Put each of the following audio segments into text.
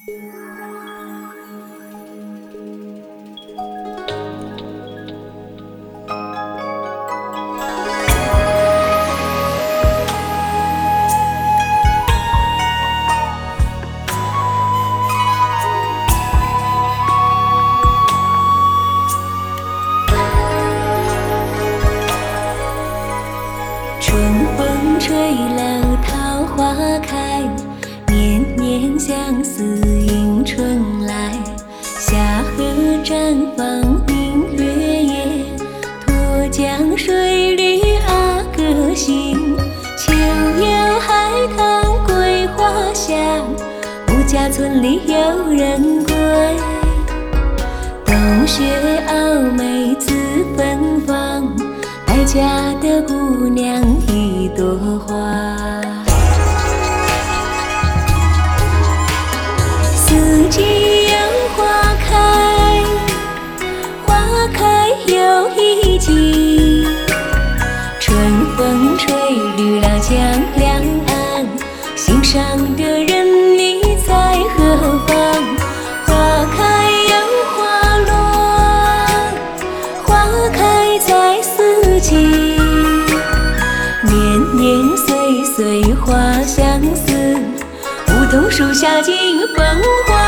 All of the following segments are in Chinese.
春风吹柳桃花开，年年相思迎春来。夏荷绽放明月夜，沱江水绿阿哥行。秋有海棠桂花香，吴家村里有人归。冬雪傲眉自芬芳，待嫁的姑娘一朵花。四季有花开，花开又一季。春风吹绿了江两岸，心上的人你在何方？花开又花落，花开在四季。年年岁岁花相似，梧桐树下尽风华。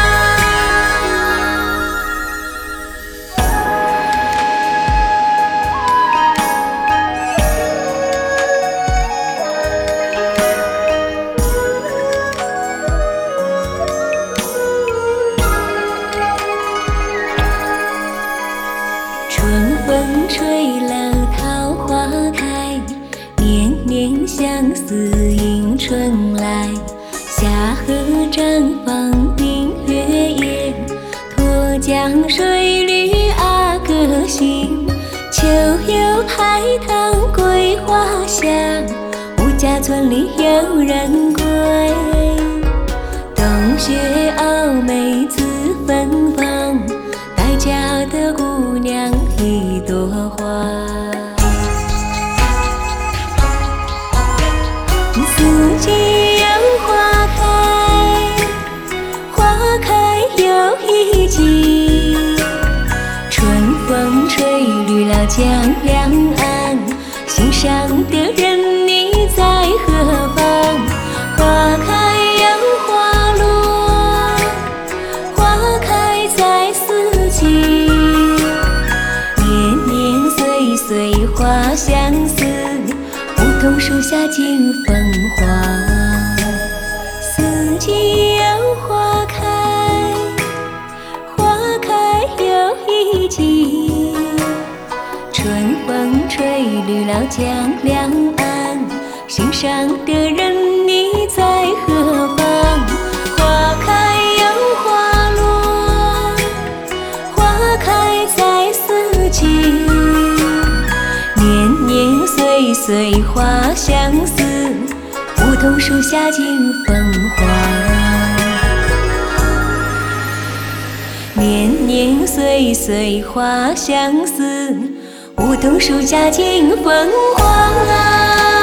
春风吹柳桃花开，年年相思迎春来。夏荷绽放明月夜，沱江水绿阿哥行。秋有海棠桂花香，吴家村里有人归。冬雪傲眉自芬芳，待嫁的姑娘一朵花。四季有花开，花开又一季。春风吹绿了江两岸，心上的人你在何方？花开又花落，花开在四季。年年岁岁花相似，梧桐树下尽风华。四季有花开，花开又一季。春风吹绿了江两岸，心上的人你在何方？花开又花落，花开在四季。年年岁岁花相似，梧桐树下尽风华。年年岁岁花相似，梧桐树下尽风华。